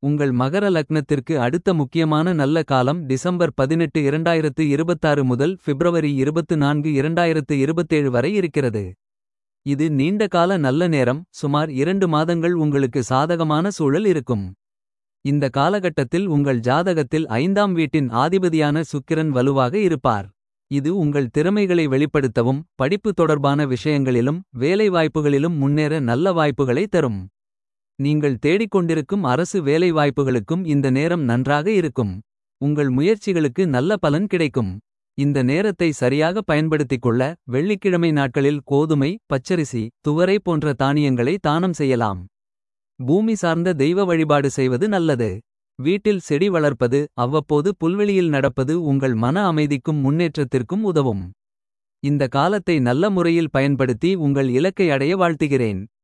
உங்கள் மகர லக்னத்திற்கு அடுத்த முக்கியமான நல்ல காலம் டிசம்பர் 18 2026 முதல் பிப்ரவரி 24 2027 வரை இருக்கிறது. இது நீண்ட கால நல்ல நேரம். சுமார் 2 மாதங்கள் உங்களுக்கு சாதகமான சூழல் இருக்கும். இந்த காலகட்டத்தில் உங்கள் ஜாதகத்தில் 5ஆம் வீட்டின் ஆதிபதியான சுக்கிரன் வலுவாக இருப்பார். இது உங்கள் திறமைகளை வெளிப்படுத்தவும் படிப்பு தொடர்பான விஷயங்களிலும் வேலைவாய்ப்புகளிலும் முன்னேற நல்ல வாய்ப்புகளை தரும். நீங்கள் தேடிக்கொண்டிருக்கும் அரசு வேலைவாய்ப்புகளுக்கும் இந்த நேரம் நன்றாக இருக்கும். உங்கள் முயற்சிகளுக்கு நல்ல பலன் கிடைக்கும். இந்த நேரத்தை சரியாக பயன்படுத்திக் கொள்ள வெள்ளிக்கிழமை நாட்களில் கோதுமை, பச்சரிசி, துவரை போன்ற தானியங்களை தானம் செய்யலாம். பூமி சார்ந்த தெய்வ வழிபாடு செய்வது நல்லது. வீட்டில் செடி வளர்ப்பது அவ்வப்போது புல்வெளியில் நடப்பது உங்கள் மன அமைதிக்கும் முன்னேற்றத்திற்கும் உதவும். இந்த காலத்தை நல்ல முறையில் பயன்படுத்தி உங்கள் இலக்கை அடைய வாழ்த்துகிறேன்.